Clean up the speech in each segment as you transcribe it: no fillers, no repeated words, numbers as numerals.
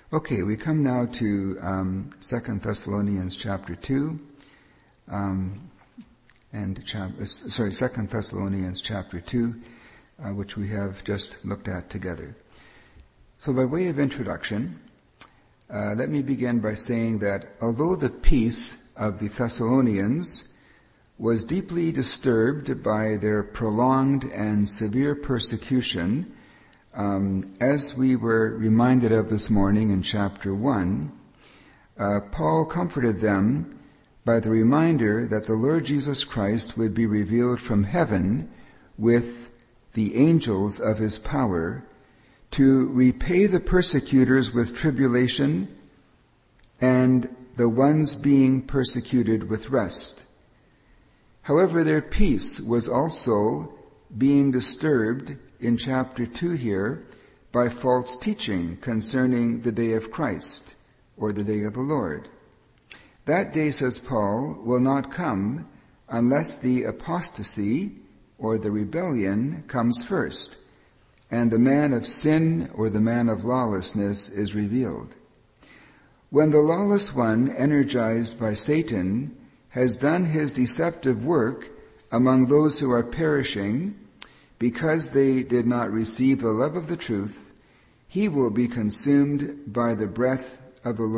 Okay, we come now to 2 Thessalonians chapter 2, 2 Thessalonians chapter 2, which we have just looked at together. So by way of introduction, let me begin by saying that although the peace of the Thessalonians was deeply disturbed by their prolonged and severe persecution, as we were reminded of this morning in chapter 1, Paul comforted them by the reminder that the Lord Jesus Christ would be revealed from heaven with the angels of his power to repay the persecutors with tribulation and the ones being persecuted with rest. However, their peace was also being disturbed in chapter 2 here by false teaching concerning the day of Christ, or the day of the Lord. That day, says Paul, will not come unless the apostasy, or the rebellion, comes first, and the man of sin, or the man of lawlessness, is revealed. When the lawless one, energized by Satan, has done his deceptive work among those who are perishing, because they did not receive the love of the truth, he will be consumed by the breath of the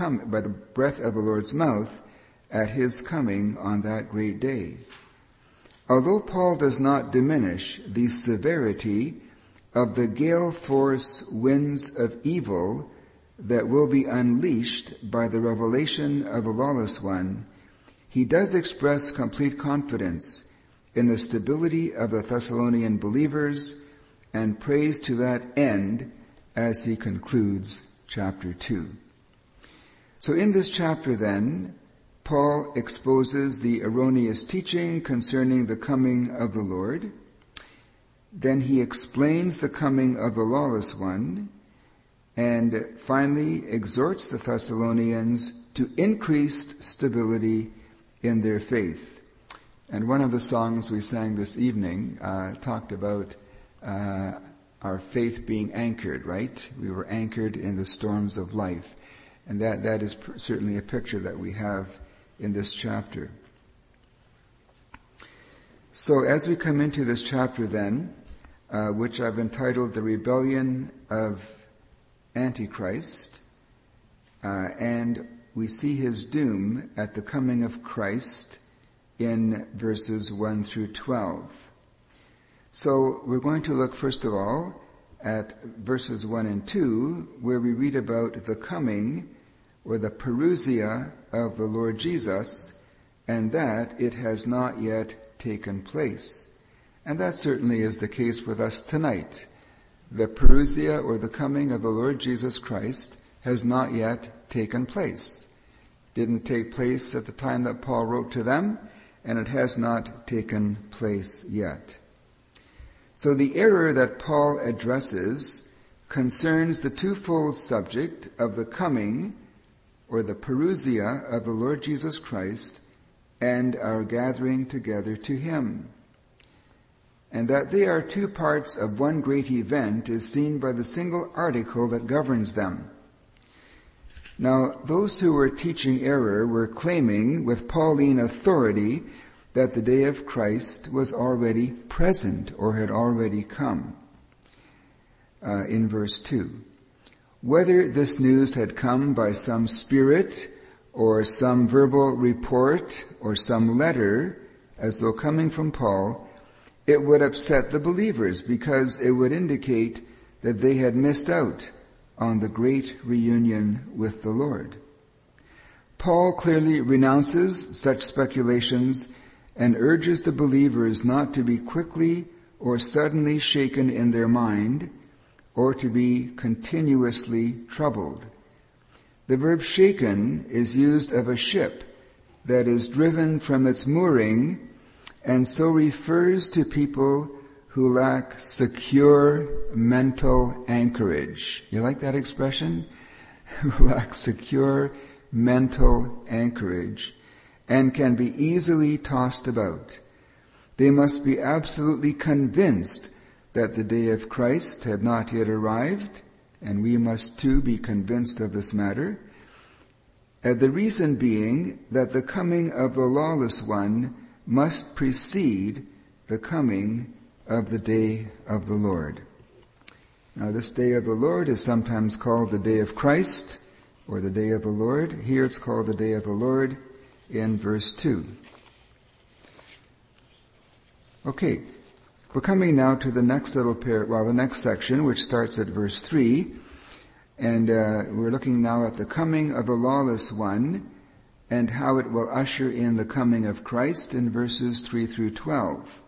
Lord's mouth at his coming on that great day. Although Paul does not diminish the severity of the gale force winds of evil that will be unleashed by the revelation of the lawless one, he does express complete confidence in the stability of the Thessalonian believers, and prays to that end as he concludes chapter 2. So in this chapter then, Paul exposes the erroneous teaching concerning the coming of the Lord. Then he explains the coming of the lawless one, and finally exhorts the Thessalonians to increased stability in their faith. And one of the songs we sang this evening talked about our faith being anchored, right? We were anchored in the storms of life. And that is certainly a picture that we have in this chapter. So as we come into this chapter then, which I've entitled The Rebellion of Antichrist, and we see his doom at the coming of Christ in verses 1 through 12. So we're going to look first of all at verses 1 and 2, where we read about the coming, or the parousia of the Lord Jesus, and that it has not yet taken place. And that certainly is the case with us tonight. The parousia, or the coming of the Lord Jesus Christ, has not yet taken place. Didn't take place at the time that Paul wrote to them, and it has not taken place yet. So the error that Paul addresses concerns the twofold subject of the coming, or the parousia of the Lord Jesus Christ, and our gathering together to him. And that they are two parts of one great event is seen by the single article that governs them. Now, those who were teaching error were claiming with Pauline authority that the day of Christ was already present, or had already come. In verse 2. Whether this news had come by some spirit, or some verbal report, or some letter, as though coming from Paul, it would upset the believers, because it would indicate that they had missed out on the great reunion with the Lord. Paul clearly renounces such speculations and urges the believers not to be quickly or suddenly shaken in their mind, or to be continuously troubled. The verb shaken is used of a ship that is driven from its mooring, and so refers to people who lack secure mental anchorage. You like that expression? Who lack secure mental anchorage and can be easily tossed about. They must be absolutely convinced that the day of Christ had not yet arrived, and we must too be convinced of this matter. The reason being that the coming of the lawless one must precede the coming of the day of the Lord. Now, this day of the Lord is sometimes called the day of Christ, or the day of the Lord. Here it's called the day of the Lord in verse 2. Okay, we're coming now to the next the next section, which starts at verse 3. And we're looking now at the coming of the lawless one and how it will usher in the coming of Christ in verses 3 through 12.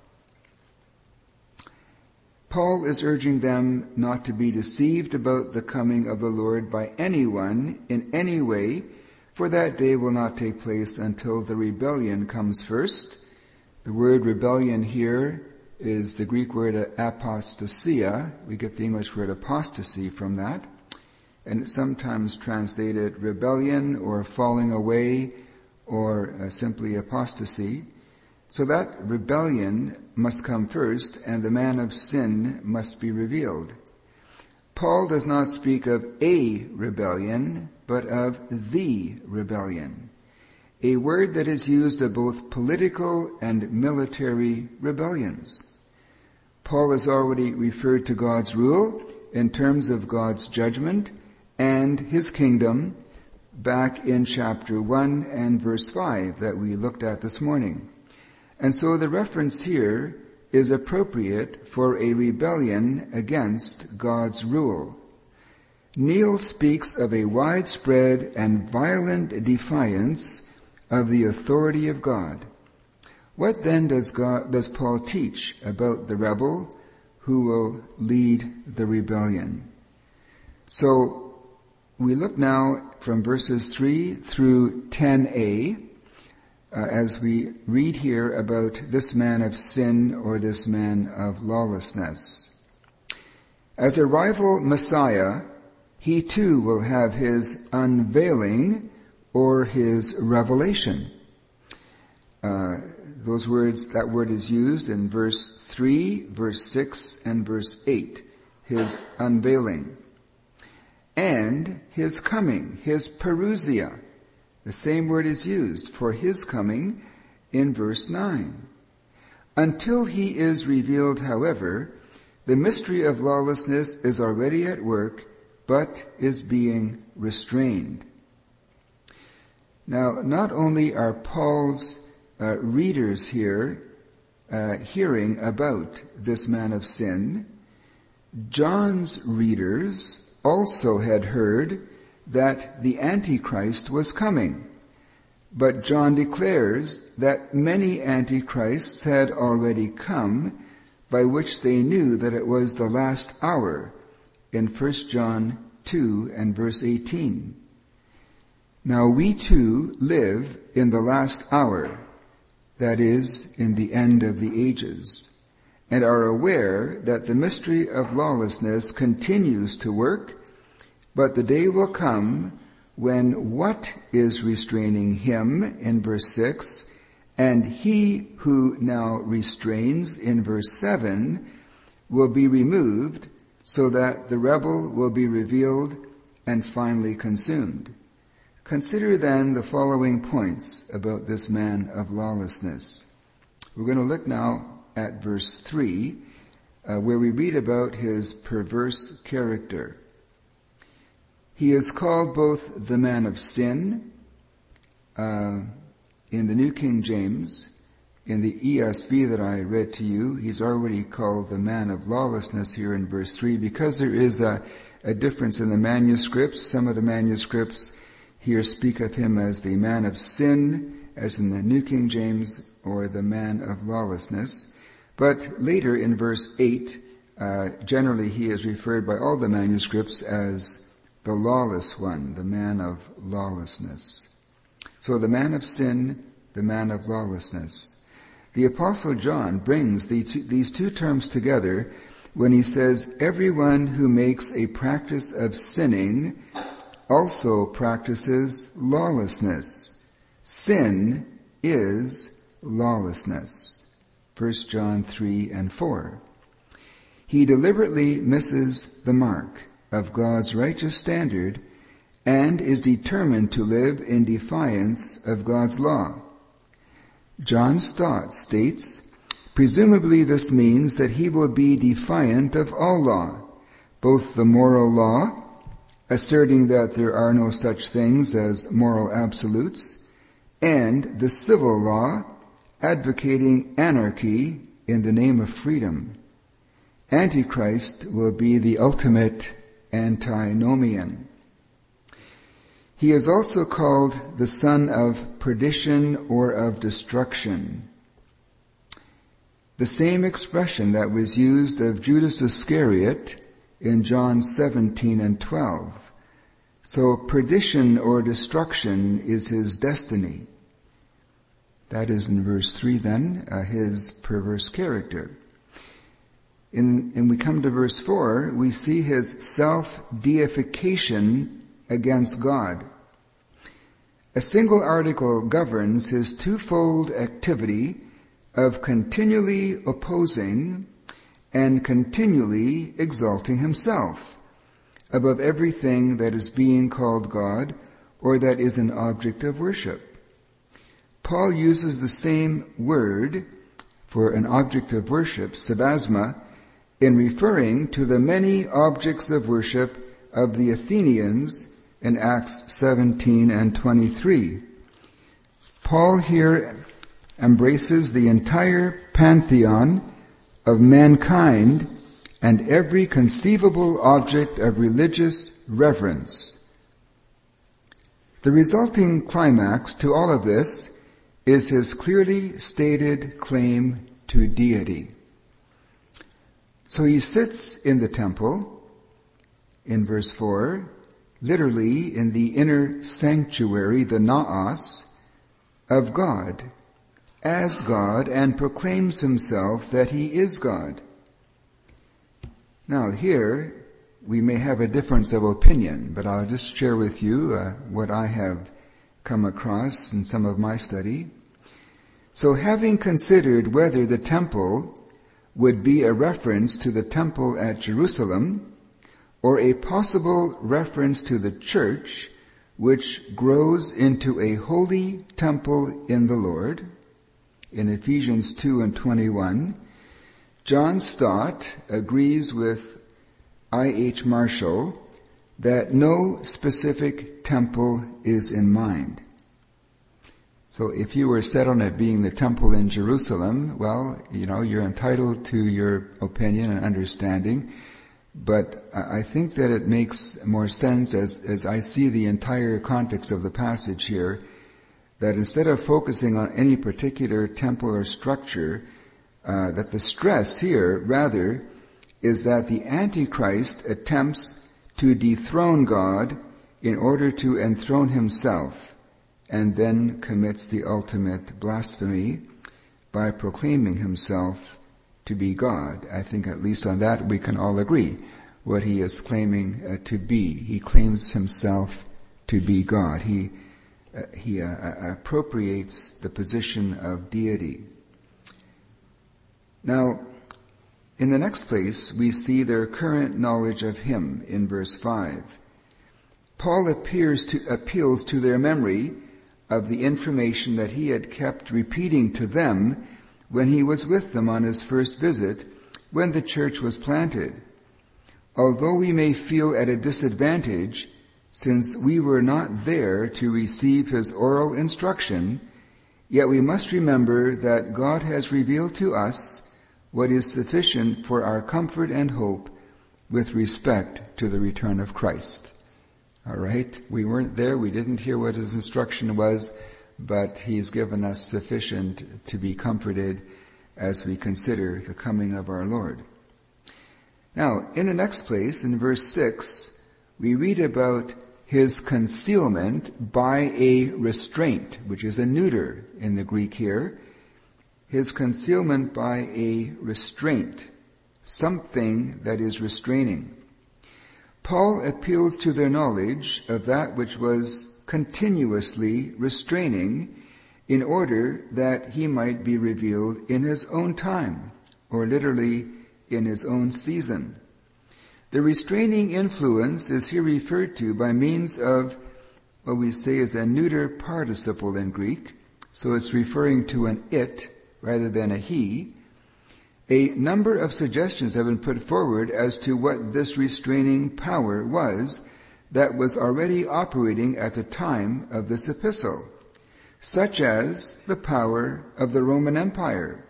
Paul is urging them not to be deceived about the coming of the Lord by anyone in any way, for that day will not take place until the rebellion comes first. The word rebellion here is the Greek word apostasia. We get the English word apostasy from that. And it's sometimes translated rebellion or falling away or simply apostasy. So that rebellion must come first, and the man of sin must be revealed. Paul does not speak of a rebellion, but of the rebellion, a word that is used of both political and military rebellions. Paul has already referred to God's rule in terms of God's judgment and his kingdom back in chapter 1 and verse 5 that we looked at this morning. And so the reference here is appropriate for a rebellion against God's rule. Neil speaks of a widespread and violent defiance of the authority of God. What then does Paul teach about the rebel who will lead the rebellion? So we look now from verses 3 through 10a as we read here about this man of sin or this man of lawlessness. As a rival Messiah, he too will have his unveiling or his revelation. That word is used in verse 3, verse 6, and verse 8. His unveiling. And his coming, his parousia. The same word is used for his coming in verse 9. Until he is revealed, however, the mystery of lawlessness is already at work, but is being restrained. Now, not only are Paul's readers here hearing about this man of sin, John's readers also had heard that the Antichrist was coming. But John declares that many Antichrists had already come, by which they knew that it was the last hour, in 1 John 2 and verse 18. Now we too live in the last hour, that is, in the end of the ages, and are aware that the mystery of lawlessness continues to work, but the day will come when what is restraining him, in verse 6, and he who now restrains, in verse 7, will be removed, so that the rebel will be revealed and finally consumed. Consider then the following points about this man of lawlessness. We're going to look now at verse 3, where we read about his perverse character. He is called both the man of sin, in the New King James. In the ESV that I read to you, he's already called the man of lawlessness here in verse 3, because there is a difference in the manuscripts. Some of the manuscripts here speak of him as the man of sin, as in the New King James, or the man of lawlessness. But later in verse 8, generally he is referred by all the manuscripts as the lawless one, the man of lawlessness. So the man of sin, the man of lawlessness. The Apostle John brings these two terms together when he says, everyone who makes a practice of sinning also practices lawlessness. Sin is lawlessness. 1 John 3 and 4. He deliberately misses the mark of God's righteous standard and is determined to live in defiance of God's law. John Stott states, presumably this means that he will be defiant of all law, both the moral law, asserting that there are no such things as moral absolutes, and the civil law, advocating anarchy in the name of freedom. Antichrist will be the ultimate antinomian. He is also called the son of perdition or of destruction. The same expression that was used of Judas Iscariot in John 17 and 12. So perdition or destruction is his destiny. That is in verse 3 then, his perverse character. And we come to verse 4, we see his self-deification against God. A single article governs his twofold activity of continually opposing and continually exalting himself above everything that is being called God or that is an object of worship. Paul uses the same word for an object of worship, sabasma, in referring to the many objects of worship of the Athenians in Acts 17 and 23. Paul here embraces the entire pantheon of mankind and every conceivable object of religious reverence. The resulting climax to all of this is his clearly stated claim to deity. So he sits in the temple, in verse 4, literally in the inner sanctuary, the naos, of God, as God, and proclaims himself that he is God. Now here, we may have a difference of opinion, but I'll just share with you what I have come across in some of my study. So having considered whether the temple would be a reference to the temple at Jerusalem, or a possible reference to the church, which grows into a holy temple in the Lord, in Ephesians 2 and 21, John Stott agrees with I.H. Marshall that no specific temple is in mind. So if you were set on it being the temple in Jerusalem, well, you're entitled to your opinion and understanding. But I think that it makes more sense as I see the entire context of the passage here, that instead of focusing on any particular temple or structure, that the stress here, rather, is that the Antichrist attempts to dethrone God in order to enthrone himself, and then commits the ultimate blasphemy by proclaiming himself to be God. I think at least on that we can all agree what he is claiming to be. He claims himself to be God. He appropriates the position of deity. Now, in the next place, we see their current knowledge of him in verse 5. Paul appeals to their memory of the information that he had kept repeating to them when he was with them on his first visit, when the church was planted. Although we may feel at a disadvantage, since we were not there to receive his oral instruction, yet we must remember that God has revealed to us what is sufficient for our comfort and hope with respect to the return of Christ. All right? We weren't there. We didn't hear what his instruction was, but he's given us sufficient to be comforted as we consider the coming of our Lord. Now, in the next place, in verse 6, we read about his concealment by a restraint, which is a neuter in the Greek here. His concealment by a restraint, something that is restraining. Paul appeals to their knowledge of that which was continuously restraining in order that he might be revealed in his own time, or literally in his own season. The restraining influence is here referred to by means of what we say is a neuter participle in Greek, so it's referring to an it rather than a he. A number of suggestions have been put forward as to what this restraining power was that was already operating at the time of this epistle, such as the power of the Roman Empire,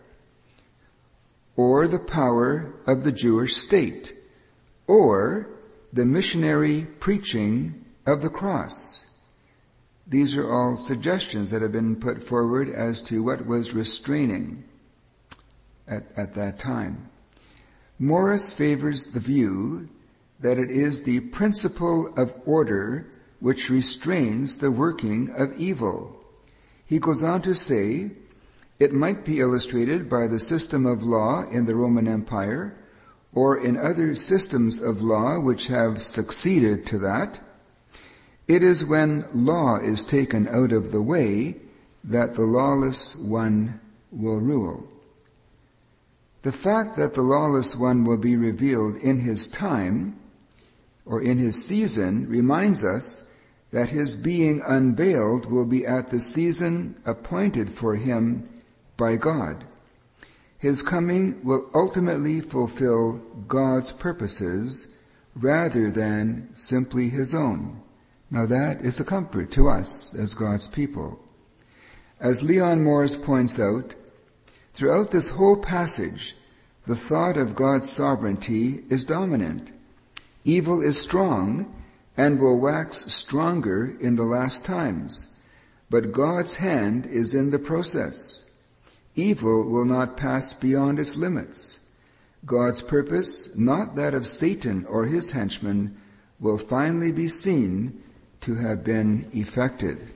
or the power of the Jewish state, or the missionary preaching of the cross. These are all suggestions that have been put forward as to what was restraining at that time. Morris favors the view that it is the principle of order which restrains the working of evil. He goes on to say, it might be illustrated by the system of law in the Roman Empire, or in other systems of law which have succeeded to that. It is when law is taken out of the way that the lawless one will rule. The fact that the lawless one will be revealed in his time, or in his season, reminds us that his being unveiled will be at the season appointed for him by God. His coming will ultimately fulfill God's purposes rather than simply his own. Now that is a comfort to us as God's people. As Leon Morris points out, throughout this whole passage, the thought of God's sovereignty is dominant. Evil is strong and will wax stronger in the last times, but God's hand is in the process. Evil will not pass beyond its limits. God's purpose, not that of Satan or his henchmen, will finally be seen to have been effected.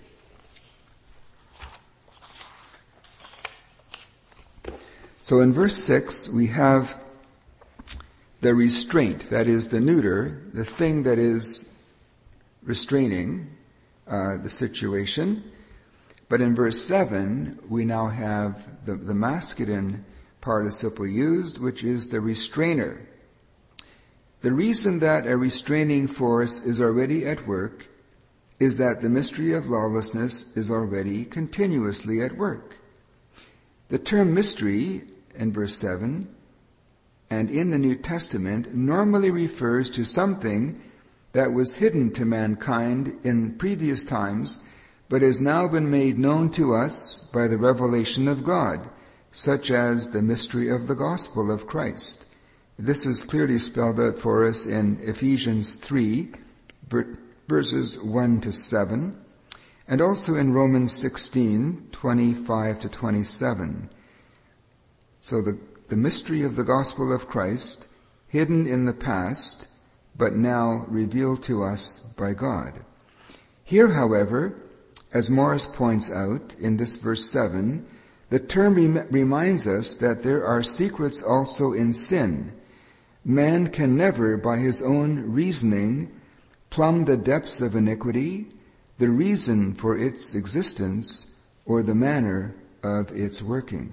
So in verse 6, we have the restraint, that is the neuter, the thing that is restraining the situation. But in verse 7, we now have the masculine participle used, which is the restrainer. The reason that a restraining force is already at work is that the mystery of lawlessness is already continuously at work. The term mystery in verse 7 and in the New Testament normally refers to something that was hidden to mankind in previous times but has now been made known to us by the revelation of God, such as the mystery of the gospel of Christ. This is clearly spelled out for us in Ephesians 3, verses 1 to 7, and also in Romans 16, 25 to 27. So the mystery of the gospel of Christ, hidden in the past, but now revealed to us by God. Here, however, as Morris points out in this verse 7, the term reminds us that there are secrets also in sin. Man can never, by his own reasoning, plumb the depths of iniquity, the reason for its existence, or the manner of its working.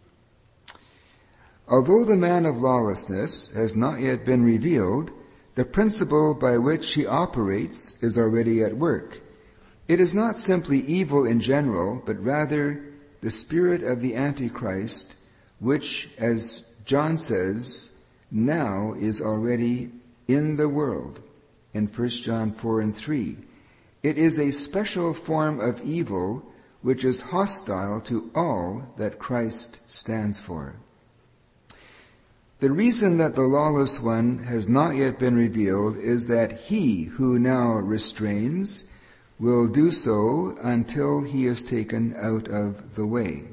Although the man of lawlessness has not yet been revealed, the principle by which he operates is already at work. It is not simply evil in general, but rather the spirit of the Antichrist, which, as John says, now is already in the world, in 1 John 4 and 3. It is a special form of evil which is hostile to all that Christ stands for. The reason that the lawless one has not yet been revealed is that he who now restrains will do so until he is taken out of the way.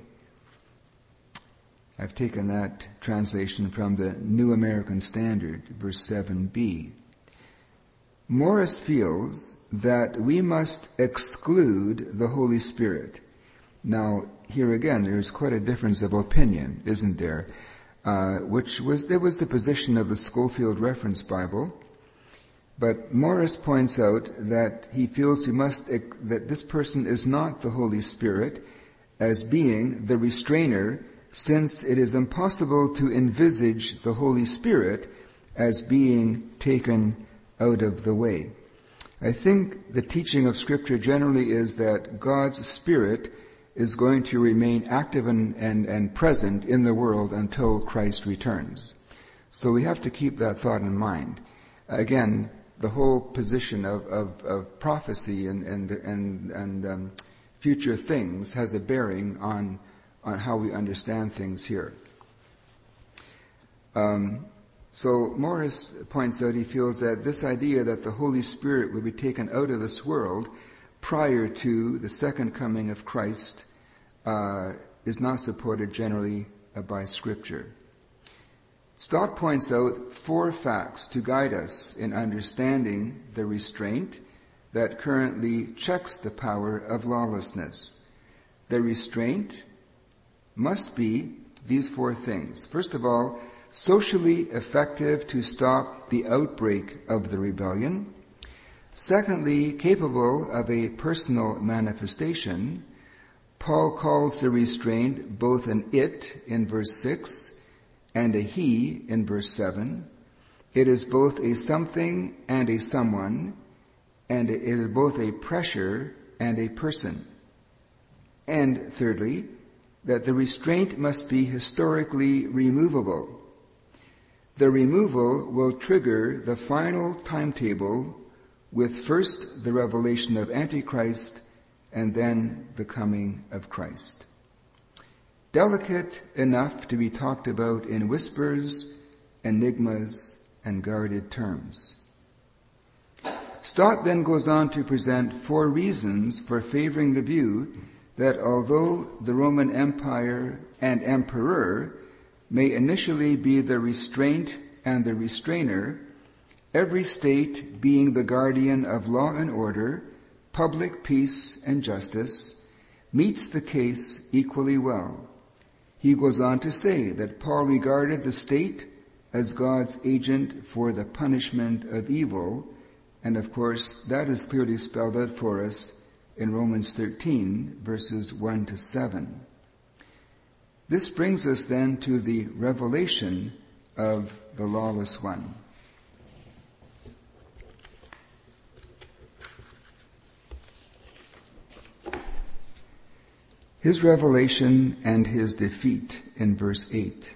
I've taken that translation from the New American Standard, verse 7b. Morris feels that we must exclude the Holy Spirit. Now, here again, there's quite a difference of opinion, isn't there? There was the position of the Schofield Reference Bible. But Morris points out that he feels that this person is not the Holy Spirit as being the restrainer, since it is impossible to envisage the Holy Spirit as being taken out of the way. I think the teaching of Scripture generally is that God's Spirit is going to remain active and present in the world until Christ returns. So we have to keep that thought in mind. Again, the whole position of prophecy and future things has a bearing on how we understand things here. So Morris points out, he feels that this idea that the Holy Spirit will be taken out of this world prior to the second coming of Christ is not supported generally by Scripture. Stott points out 4 facts to guide us in understanding the restraint that currently checks the power of lawlessness. The restraint must be these 4 things. First of all, socially effective to stop the outbreak of the rebellion. Secondly, capable of a personal manifestation. Paul calls the restraint both an it in verse 6 and a he in verse 7. It is both a something and a someone, and it is both a pressure and a person. And thirdly, that the restraint must be historically removable. The removal will trigger the final timetable with first the revelation of Antichrist and then the coming of Christ. Delicate enough to be talked about in whispers, enigmas, and guarded terms. Stott then goes on to present 4 reasons for favoring the view that although the Roman Empire and emperor may initially be the restraint and the restrainer, every state being the guardian of law and order, public peace and justice, meets the case equally well. He goes on to say that Paul regarded the state as God's agent for the punishment of evil, and of course that is clearly spelled out for us in Romans 13, verses 1 to 7. This brings us then to the revelation of the lawless one. His revelation and his defeat in verse 8.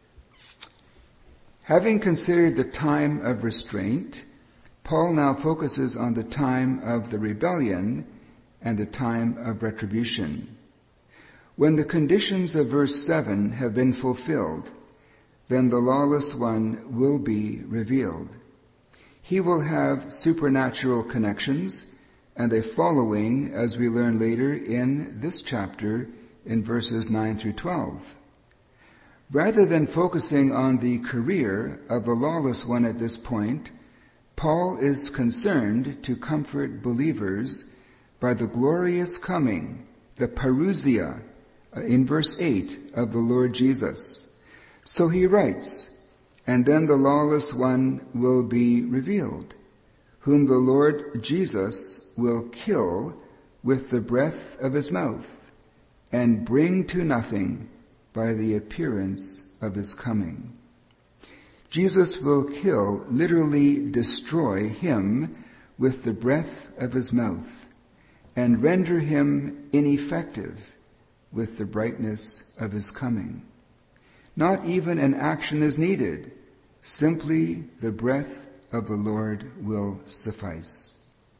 Having considered the time of restraint, Paul now focuses on the time of the rebellion and the time of retribution. When the conditions of verse 7 have been fulfilled, then the lawless one will be revealed. He will have supernatural connections and a following, as we learn later in this chapter in verses 9 through 12. Rather than focusing on the career of the lawless one at this point, Paul is concerned to comfort believers by the glorious coming, the parousia, in verse 8 of the Lord Jesus. So he writes, "And then the lawless one will be revealed, whom the Lord Jesus will kill with the breath of his mouth, and bring to nothing by the appearance of his coming." Jesus will kill, literally destroy him with the breath of his mouth, and render him ineffective with the brightness of his coming. Not even an action is needed. Simply the breath of the Lord will suffice.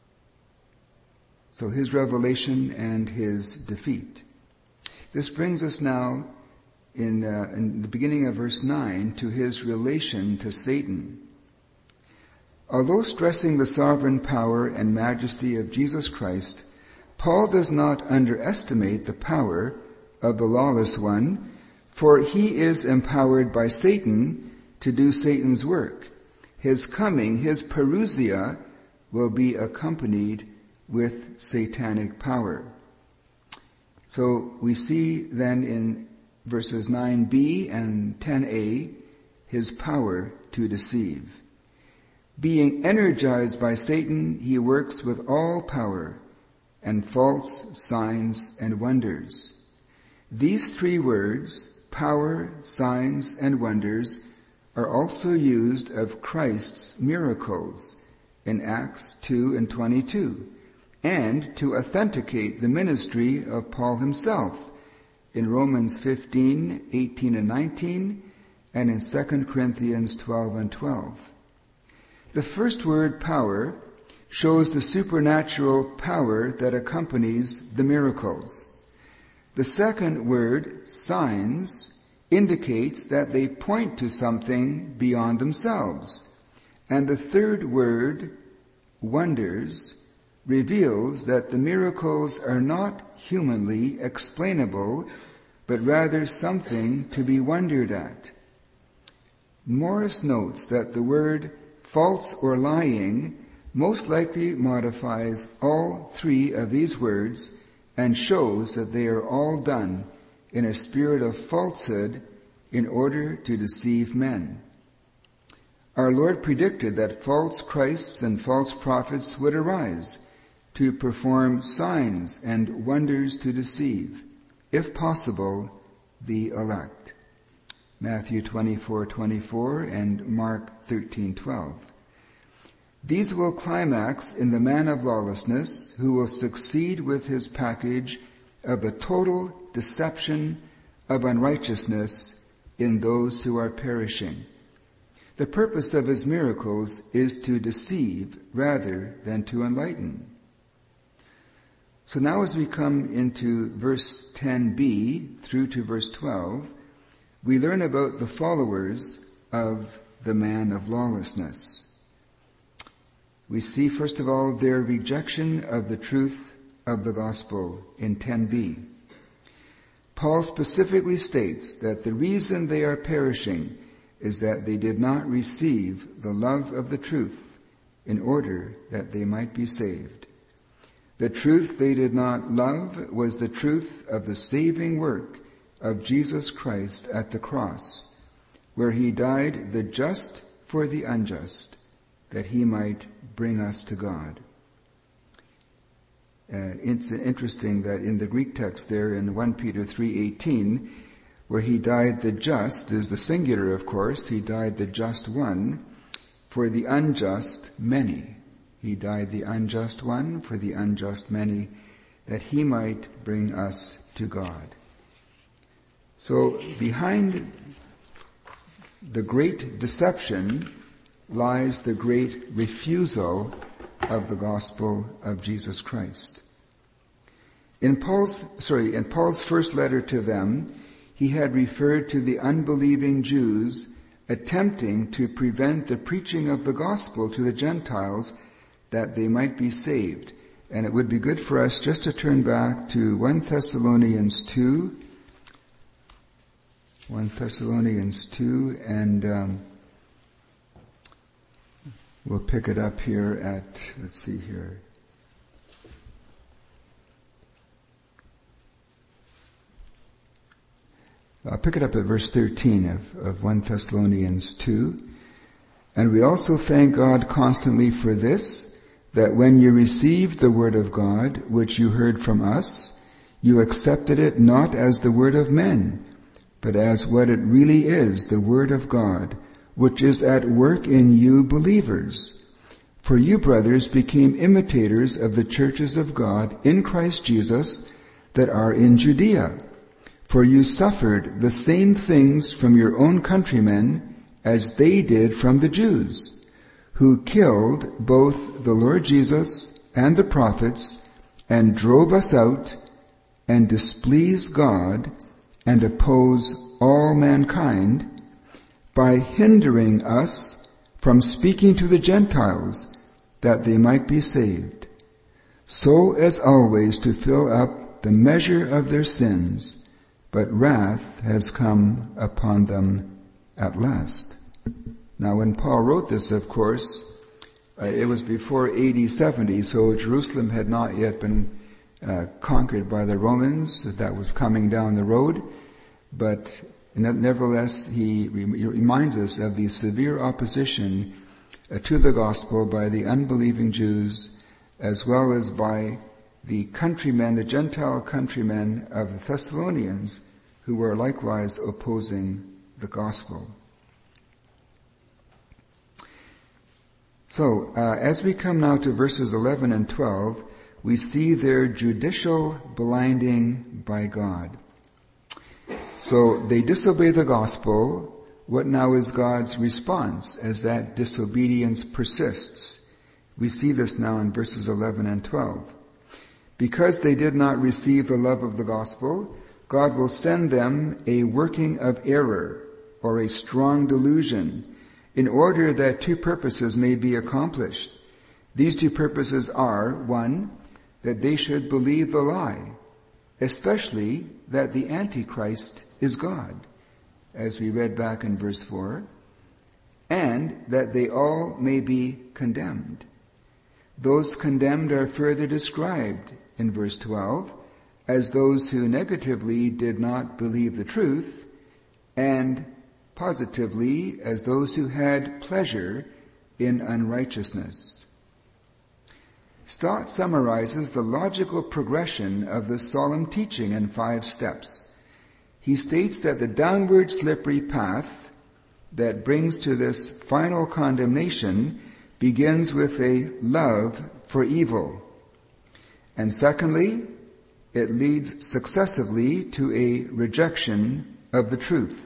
So his revelation and his defeat. This brings us now in the beginning of verse 9 to his relation to Satan. Although stressing the sovereign power and majesty of Jesus Christ, Paul does not underestimate the power of the lawless one, for he is empowered by Satan to do Satan's work. His coming, his parousia, will be accompanied with satanic power. So we see then in verses 9b and 10a his power to deceive. Being energized by Satan, he works with all power and false signs and wonders. These 3 words, power, signs, and wonders, are also used of Christ's miracles in Acts 2 and 22, and to authenticate the ministry of Paul himself in Romans 15, 18 and 19, and in 2 Corinthians 12 and 12. The first word, power, shows the supernatural power that accompanies the miracles. The second word, signs, indicates that they point to something beyond themselves. And the third word, wonders, reveals that the miracles are not humanly explainable, but rather something to be wondered at. Morris notes that the word false or lying most likely modifies all three of these words and shows that they are all done in a spirit of falsehood in order to deceive men. Our Lord predicted that false Christs and false prophets would arise to perform signs and wonders to deceive, if possible, the elect. Matthew 24:24 and Mark 13:12. These will climax in the man of lawlessness who will succeed with his package of the total deception of unrighteousness in those who are perishing. The purpose of his miracles is to deceive rather than to enlighten. So now as we come into verse 10b through to verse 12, we learn about the followers of the man of lawlessness. We see, first of all, their rejection of the truth of the gospel in 10b. Paul specifically states that the reason they are perishing is that they did not receive the love of the truth in order that they might be saved. The truth they did not love was the truth of the saving work of Jesus Christ at the cross, where he died the just for the unjust, that he might bring us to God. It's interesting that in the Greek text there in 1 Peter 3:18, where he died the just, is the singular, of course, he died the just one for the unjust many. He died the unjust one for the unjust many, that he might bring us to God. So behind the great deception lies the great refusal of the gospel of Jesus Christ. In Paul's first letter to them, he had referred to the unbelieving Jews attempting to prevent the preaching of the gospel to the Gentiles that they might be saved. And it would be good for us just to turn back to 1 Thessalonians 2, and we'll pick it up here at, let's see here. I'll pick it up at verse 13 of 1 Thessalonians 2. And we also thank God constantly for this, that when you received the word of God, which you heard from us, you accepted it not as the word of men, but as what it really is, the word of God, which is at work in you believers. For you, brothers, became imitators of the churches of God in Christ Jesus that are in Judea. For you suffered the same things from your own countrymen as they did from the Jews, who killed both the Lord Jesus and the prophets, and drove us out, and displease God, and oppose all mankind, by hindering us from speaking to the Gentiles, that they might be saved, so as always to fill up the measure of their sins, but wrath has come upon them at last. Now, when Paul wrote this, of course, it was before AD 70, so Jerusalem had not yet been conquered by the Romans. That was coming down the road. But nevertheless, he reminds us of the severe opposition to the gospel by the unbelieving Jews, as well as by the countrymen, the Gentile countrymen of the Thessalonians, who were likewise opposing the gospel. So, as we come now to verses 11 and 12, we see their judicial blinding by God. So, they disobey the gospel. What now is God's response as that disobedience persists? We see this now in verses 11 and 12. Because they did not receive the love of the gospel, God will send them a working of error or a strong delusion in order that two purposes may be accomplished. These two purposes are, one, that they should believe the lie, especially that the Antichrist is God, as we read back in verse 4, and that they all may be condemned. Those condemned are further described in verse 12 as those who negatively did not believe the truth, and positively as those who had pleasure in unrighteousness. Stott summarizes the logical progression of this solemn teaching in 5 steps. He states that the downward slippery path that brings to this final condemnation begins with a love for evil. And secondly, it leads successively to a rejection of the truth.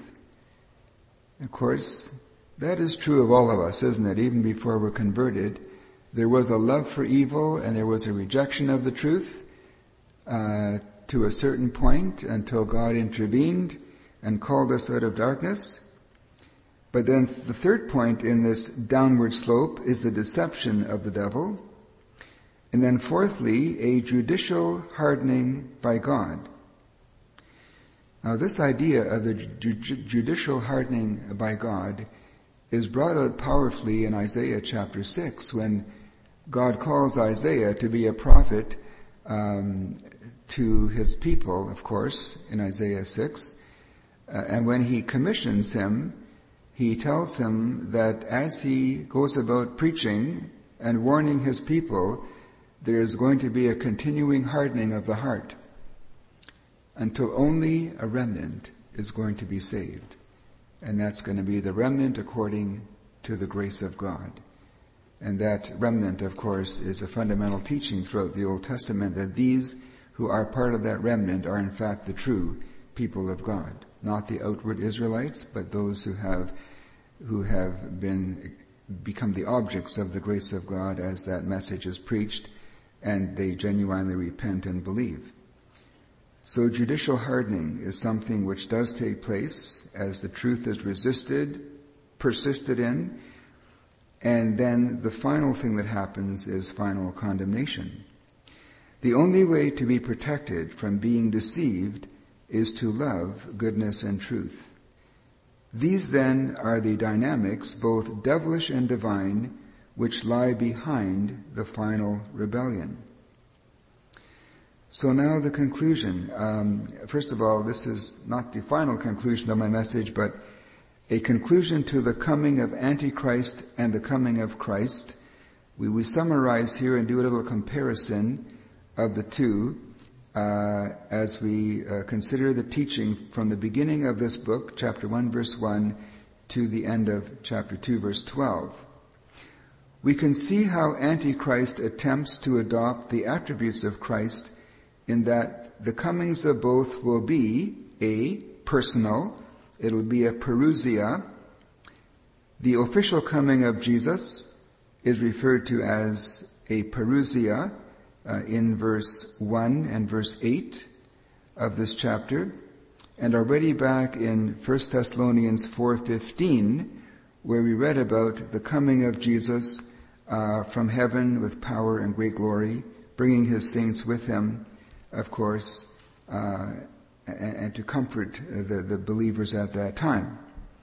Of course, that is true of all of us, isn't it? Even before we're converted, there was a love for evil and there was a rejection of the truth to a certain point until God intervened and called us out of darkness. But then the third point in this downward slope is the deception of the devil. And then fourthly, a judicial hardening by God. Now, this idea of the judicial hardening by God is brought out powerfully in Isaiah chapter 6, when God calls Isaiah to be a prophet to his people, of course, in Isaiah 6. And when he commissions him, he tells him that as he goes about preaching and warning his people, there is going to be a continuing hardening of the heart, until only a remnant is going to be saved. And that's going to be the remnant according to the grace of God. And that remnant, of course, is a fundamental teaching throughout the Old Testament, that these who are part of that remnant are in fact the true people of God. Not the outward Israelites, but those who have become the objects of the grace of God as that message is preached, and they genuinely repent and believe. So judicial hardening is something which does take place as the truth is resisted, persisted in, and then the final thing that happens is final condemnation. The only way to be protected from being deceived is to love goodness and truth. These then are the dynamics, both devilish and divine, which lie behind the final rebellion. So now the conclusion. First of all, this is not the final conclusion of my message, but a conclusion to the coming of Antichrist and the coming of Christ. We summarize here and do a little comparison of the two as we consider the teaching from the beginning of this book, chapter 1, verse 1, to the end of chapter 2, verse 12. We can see how Antichrist attempts to adopt the attributes of Christ, in that the comings of both will be personal. It'll be a parousia. The official coming of Jesus is referred to as a parousia in verse 1 and verse 8 of this chapter. And already back in 1 Thessalonians 4:15, where we read about the coming of Jesus from heaven with power and great glory, bringing his saints with him, of course, and to comfort the believers at that time.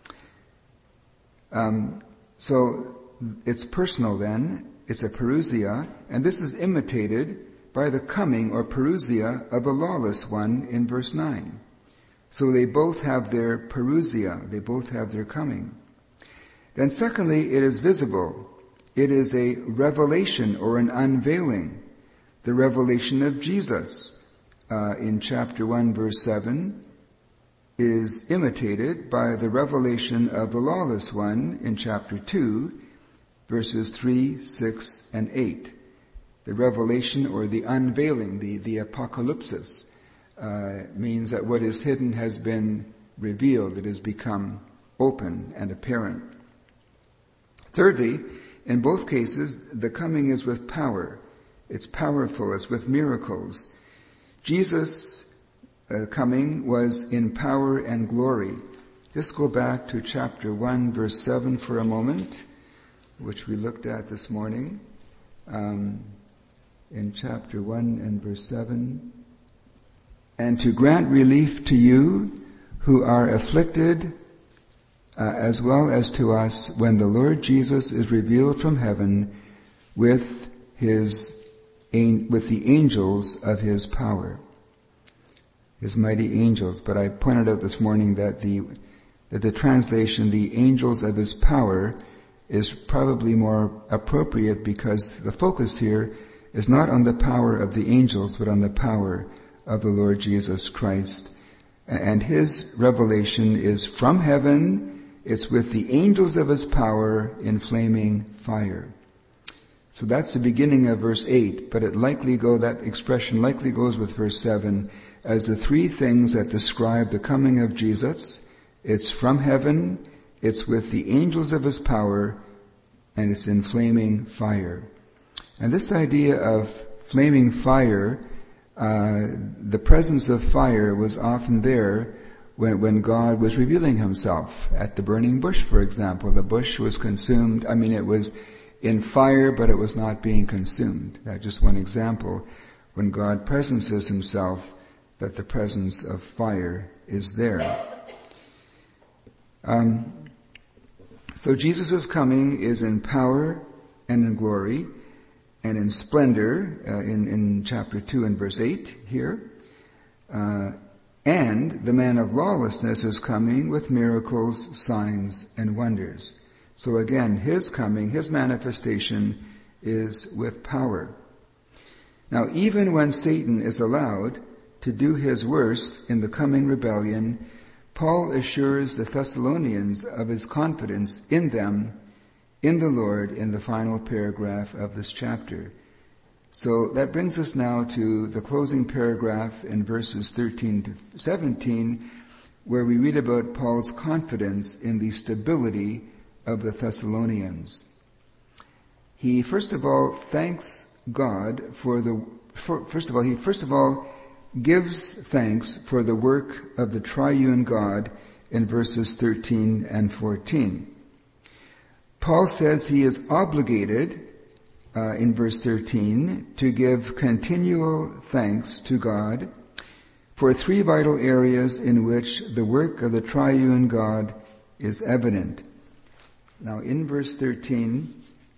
So it's personal then, it's a parousia, and this is imitated by the coming or parousia of a lawless one in verse 9. So they both have their parousia, they both have their coming. Then secondly, it is visible. It is a revelation or an unveiling. The revelation of Jesus in chapter 1, verse 7 is imitated by the revelation of the lawless one in chapter 2, verses 3, 6, and 8. The revelation or the unveiling, the apocalypsis, means that what is hidden has been revealed. It has become open and apparent. Thirdly, in both cases, the coming is with power. It's powerful. It's with miracles. Jesus' coming was in power and glory. Just go back to chapter 1, verse 7 for a moment, which we looked at this morning. In chapter 1 and verse 7. And to grant relief to you who are afflicted, as well as to us, when the Lord Jesus is revealed from heaven with the angels of his power, his mighty angels. But I pointed out this morning that the translation, the angels of his power, is probably more appropriate because the focus here is not on the power of the angels, but on the power of the Lord Jesus Christ. And his revelation is from heaven. It's with the angels of his power in flaming fire. So that's the beginning of verse 8, but that expression likely goes with verse 7 as the three things that describe the coming of Jesus. It's from heaven, it's with the angels of his power, and it's in flaming fire. And this idea of flaming fire, the presence of fire was often there when God was revealing himself. At the burning bush, for example, the bush was consumed. It was in fire, but it was not being consumed. That's just one example. When God presences himself, that the presence of fire is there. So Jesus' coming is in power and in glory and in splendor, in chapter 2 and verse 8 here. And the man of lawlessness is coming with miracles, signs, and wonders. So again, his coming, his manifestation is with power. Now, even when Satan is allowed to do his worst in the coming rebellion, Paul assures the Thessalonians of his confidence in them, in the Lord, in the final paragraph of this chapter. So that brings us now to the closing paragraph in verses 13 to 17, where we read about Paul's confidence in the stability of the Thessalonians. He first of all gives thanks for the work of the triune God in verses 13 and 14. Paul says he is obligated, in verse 13, to give continual thanks to God for three vital areas in which the work of the triune God is evident. Now, in verse 13,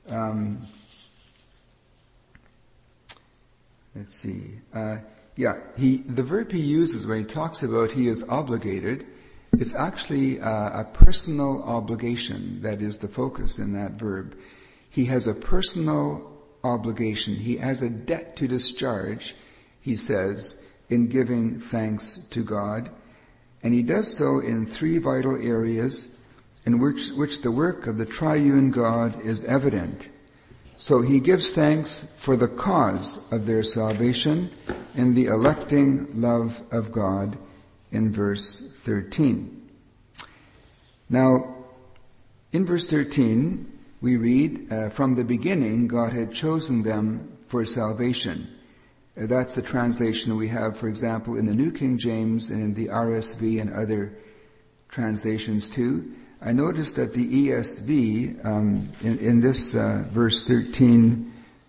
let's see. The verb he uses when he talks about he is obligated, it's actually a personal obligation that is the focus in that verb. He has a personal obligation. He has a debt to discharge, he says, in giving thanks to God. And he does so in three vital areas in which the work of the triune God is evident. So he gives thanks for the cause of their salvation in the electing love of God in verse 13. Now, in verse 13, we read, from the beginning God had chosen them for salvation. That's the translation we have, for example, in the New King James and in the RSV and other translations too. I noticed that the ESV, in this verse 13,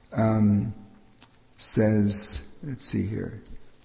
says, let's see here.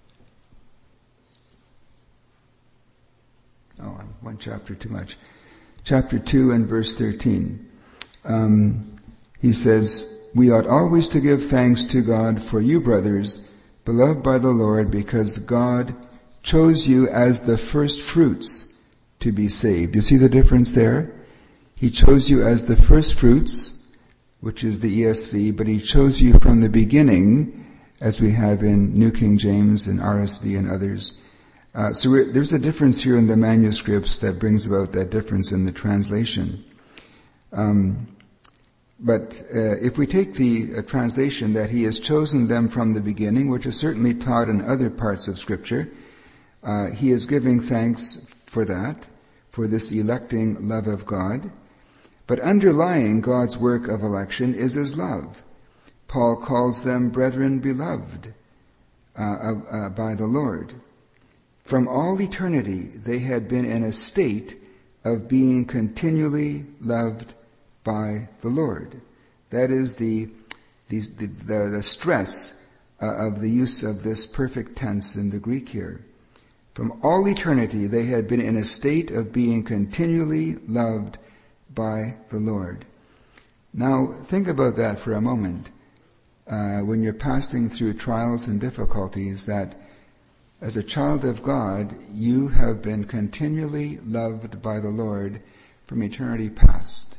Oh, I'm one chapter too much. Chapter 2 and verse 13. He says, we ought always to give thanks to God for you, brothers, beloved by the Lord, because God chose you as the first fruits to be saved. You see the difference there? He chose you as the first fruits, which is the ESV, but he chose you from the beginning, as we have in New King James and RSV and others. So there's a difference here in the manuscripts that brings about that difference in the translation. But if we take the translation that he has chosen them from the beginning, which is certainly taught in other parts of Scripture, he is giving thanks for that, for this electing love of God. But underlying God's work of election is his love. Paul calls them brethren beloved by the Lord. From all eternity, they had been in a state of being continually loved by the Lord. That is the stress of the use of this perfect tense in the Greek here. From all eternity, they had been in a state of being continually loved by the Lord. Now, think about that for a moment. When you're passing through trials and difficulties, that as a child of God, you have been continually loved by the Lord from eternity past.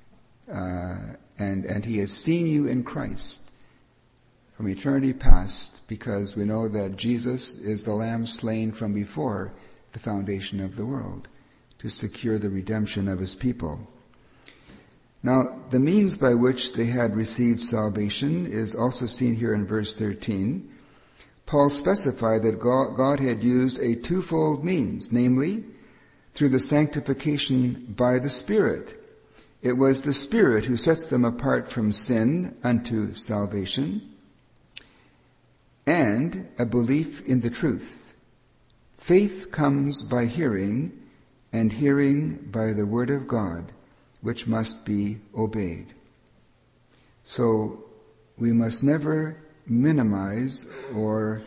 And he has seen you in Christ from eternity past, because we know that Jesus is the Lamb slain from before the foundation of the world to secure the redemption of his people. Now, the means by which they had received salvation is also seen here in verse 13. Paul specified that God had used a twofold means, namely, through the sanctification by the Spirit. It was the Spirit who sets them apart from sin unto salvation, and a belief in the truth. Faith comes by hearing, and hearing by the word of God, which must be obeyed. So we must never minimize or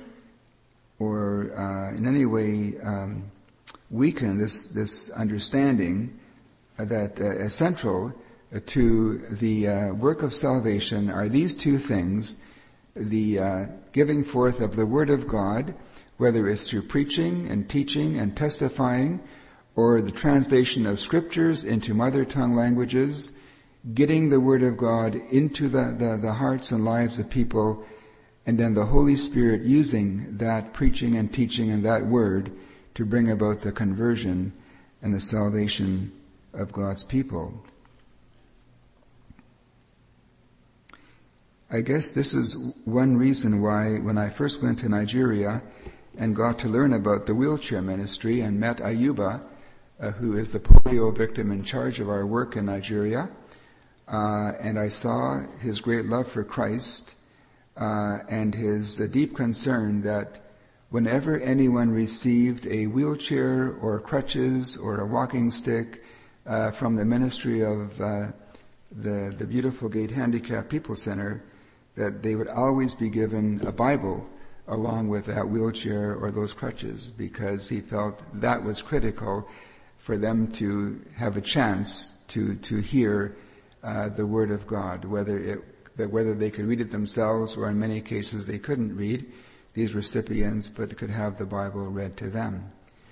in any way weaken this understanding that essential to the work of salvation are these two things: the giving forth of the Word of God, whether it's through preaching and teaching and testifying, or the translation of Scriptures into mother tongue languages, getting the Word of God into the hearts and lives of people, and then the Holy Spirit using that preaching and teaching and that Word to bring about the conversion and the salvation of God's people. I guess this is one reason why when I first went to Nigeria and got to learn about the wheelchair ministry and met Ayuba, who is the polio victim in charge of our work in Nigeria, and I saw his great love for Christ and his deep concern that whenever anyone received a wheelchair or crutches or a walking stick from the ministry of the Beautiful Gate Handicap People Center, that they would always be given a Bible along with that wheelchair or those crutches, because he felt that was critical for them to have a chance to hear the Word of God, whether they could read it themselves or in many cases they couldn't read, these recipients, but could have the Bible read to them.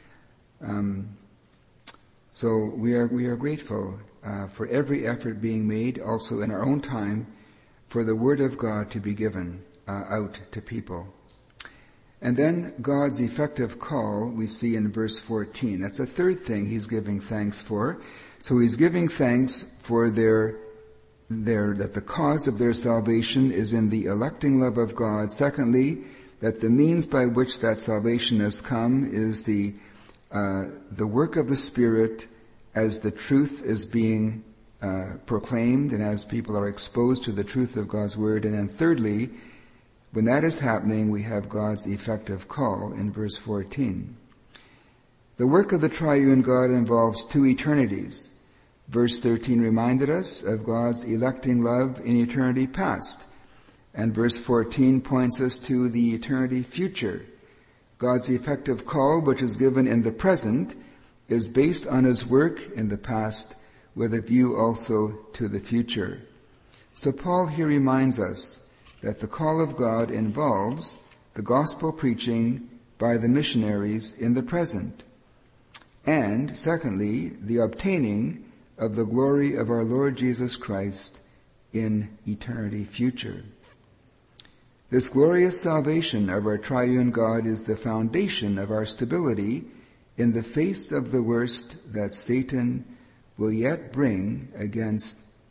So we are grateful for every effort being made, also in our own time, for the Word of God to be given out to people. And then God's effective call we see in verse 14. That's a third thing he's giving thanks for. So he's giving thanks for that the cause of their salvation is in the electing love of God. Secondly, that the means by which that salvation has come is the work of the Spirit as the truth is being proclaimed and as people are exposed to the truth of God's Word. And then thirdly, when that is happening, we have God's effective call in verse 14. The work of the triune God involves two eternities. Verse 13 reminded us of God's electing love in eternity past. And verse 14 points us to the eternity future. God's effective call, which is given in the present, is based on his work in the past with a view also to the future. So Paul here reminds us that the call of God involves the gospel preaching by the missionaries in the present, and secondly, the obtaining of the glory of our Lord Jesus Christ in eternity future. This glorious salvation of our triune God is the foundation of our stability in the face of the worst that Satan will yet bring against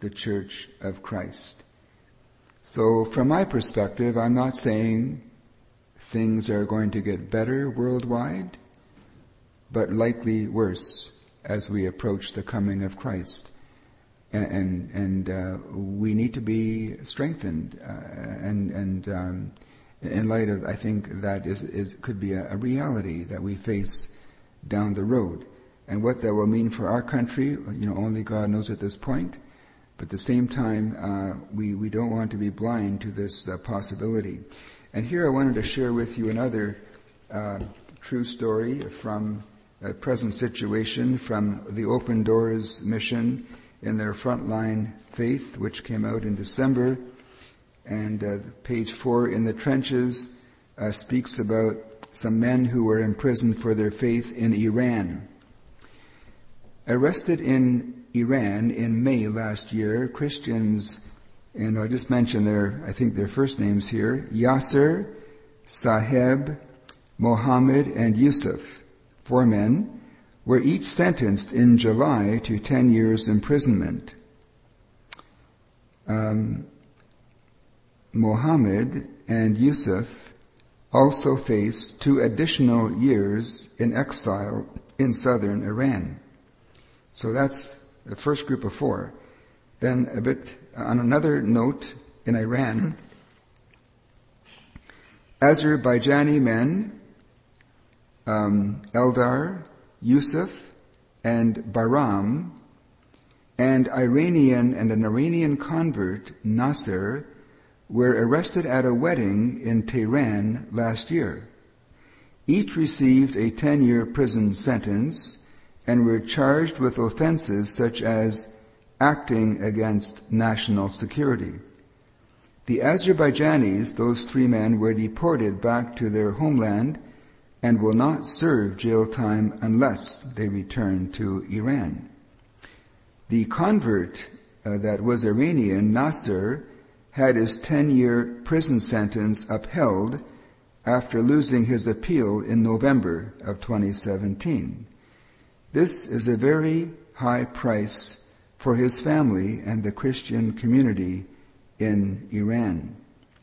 the Church of Christ. So from my perspective, I'm not saying things are going to get better worldwide, but likely worse as we approach the coming of Christ. And we need to be strengthened, and in light of, I think that could be a reality that we face down the road. And what that will mean for our country, only God knows at this point. But at the same time, we don't want to be blind to this possibility. And here I wanted to share with you another true story from a present situation from the Open Doors mission in their Frontline Faith, which came out in December. And page 4 in the trenches speaks about some men who were imprisoned for their faith in Iran. Arrested in Iran in May last year, Christians, and I'll just mention their first names here, Yasser, Saheb, Mohammed, and Yusuf, 4 men, were each sentenced in July to 10 years imprisonment. Mohammed and Yusuf also face 2 additional years in exile in southern Iran. So that's the first group of 4. Then a bit on another note, in Iran, Azerbaijani men, Eldar, Yusuf, and Bahram, and an Iranian convert, Nasser, were arrested at a wedding in Tehran last year. Each received a 10-year prison sentence and were charged with offenses such as acting against national security. The Azerbaijanis, those 3 men, were deported back to their homeland and will not serve jail time unless they return to Iran. The convert that was Iranian, Nasser, had his 10-year prison sentence upheld after losing his appeal in November of 2017. This is a very high price for his family and the Christian community in Iran.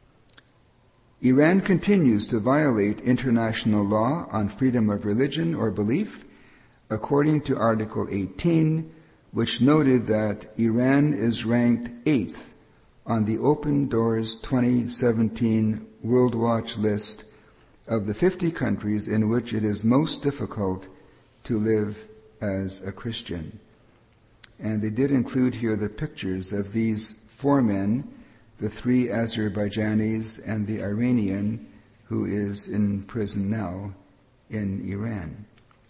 Iran continues to violate international law on freedom of religion or belief, according to Article 18, which noted that Iran is ranked 8th on the Open Doors 2017 World Watch list of the 50 countries in which it is most difficult to live as a Christian. And they did include here the pictures of these 4 men, the 3 Azerbaijanis and the Iranian who is in prison now in Iran.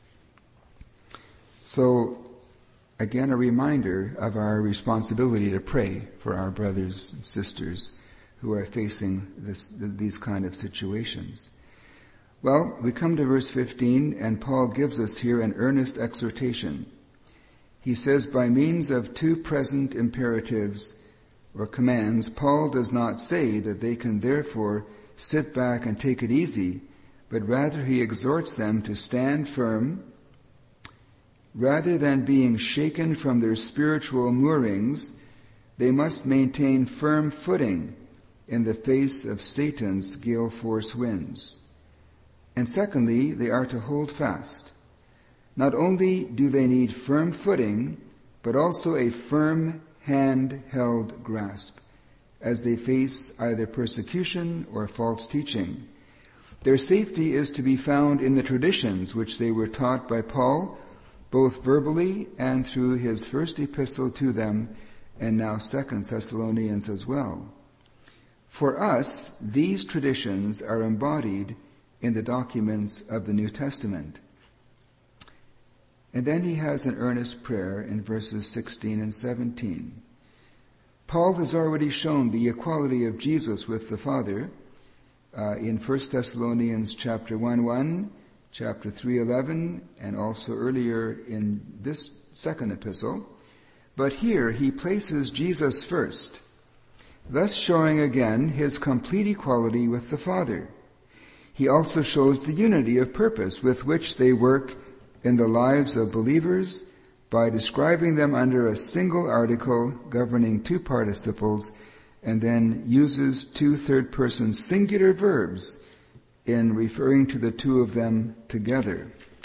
So, again, a reminder of our responsibility to pray for our brothers and sisters who are facing these kind of situations. Well, we come to verse 15, and Paul gives us here an earnest exhortation. He says, by means of 2 present imperatives or commands, Paul does not say that they can therefore sit back and take it easy, but rather he exhorts them to stand firm. Rather than being shaken from their spiritual moorings, they must maintain firm footing in the face of Satan's gale force winds. And secondly, they are to hold fast. Not only do they need firm footing, but also a firm hand-held grasp as they face either persecution or false teaching. Their safety is to be found in the traditions which they were taught by Paul, both verbally and through his first epistle to them, and now 2 Thessalonians as well. For us, these traditions are embodied in the documents of the New Testament. And then he has an earnest prayer in verses 16 and 17. Paul has already shown the equality of Jesus with the Father in 1 Thessalonians chapter 1:1, chapter 3:11, and also earlier in this second epistle. But here he places Jesus first, thus showing again his complete equality with the Father. He also shows the unity of purpose with which they work in the lives of believers by describing them under a single article governing two participles, and then uses two third-person singular verbs in referring to the two of them together.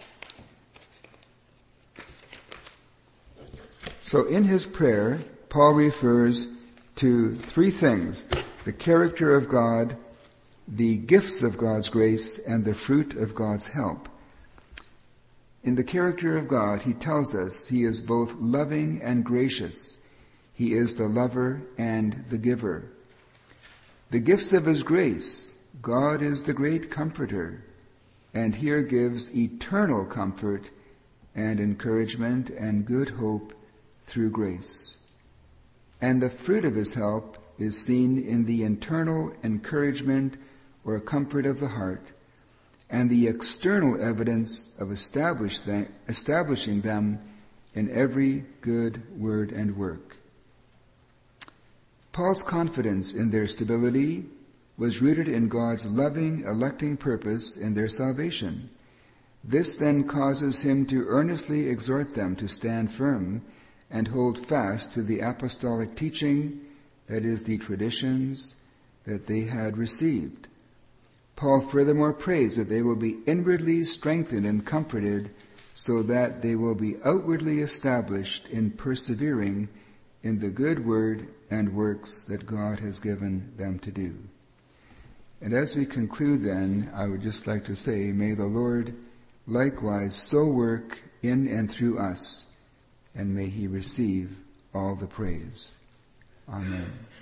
So in his prayer, Paul refers to three things: the character of God, the gifts of God's grace, and the fruit of God's help. In the character of God, he tells us he is both loving and gracious. He is the lover and the giver. The gifts of his grace, God is the great comforter, and here gives eternal comfort and encouragement and good hope through grace. And the fruit of his help is seen in the internal encouragement or comfort of the heart, and the external evidence of establishing them in every good word and work. Paul's confidence in their stability was rooted in God's loving, electing purpose in their salvation. This then causes him to earnestly exhort them to stand firm and hold fast to the apostolic teaching, that is, the traditions that they had received. Paul furthermore prays that they will be inwardly strengthened and comforted, so that they will be outwardly established in persevering in the good word and works that God has given them to do. And as we conclude then, I would just like to say, may the Lord likewise so work in and through us, and may he receive all the praise. Amen.